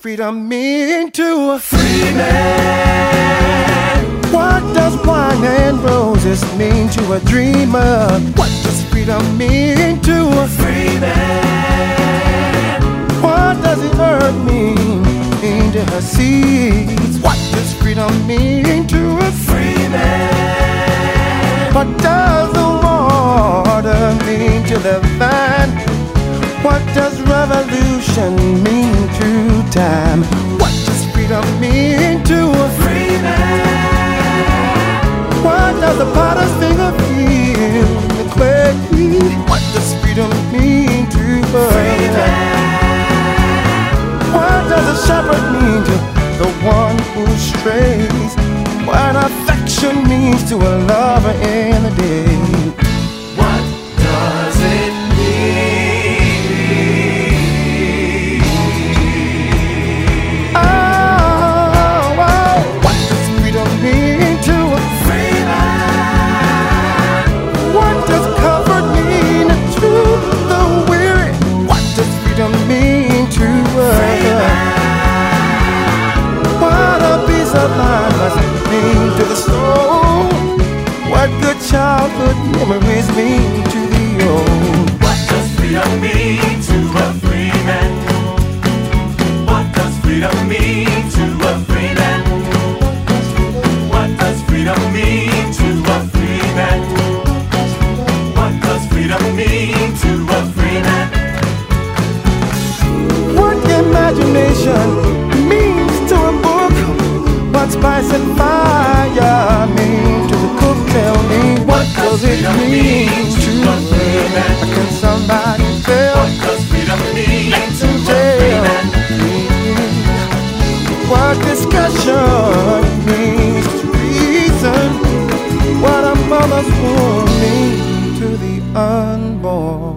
freedom mean to a free man? What does wine and roses mean to a dreamer? What does freedom mean to a free man? What does the earth mean to her seeds? What does freedom mean to a free man? What does the water mean to the vine? What does revolution mean to time? What does freedom mean to a free man? What does the potter's finger feel in the clay? What does freedom mean to a free man? What does a shepherd mean to the one who strays? What affection means to a lover in the day? What does it mean? Oh, what does freedom mean to a free man? What does comfort mean to the weary? What does freedom mean to a free man? What a peace of mind must mean to the soul? What good childhood memories mean to the old? What does freedom mean to a free man? What does freedom mean to a free man? What does freedom mean to a free man? What does freedom mean to a free man? What imagination means to a book? What spice and fire mean to the cook? Tell me, what does it mean to a free man? Can somebody tell? What does freedom mean to a free man? What discussion means to reason? What a mother's womb means to the unborn?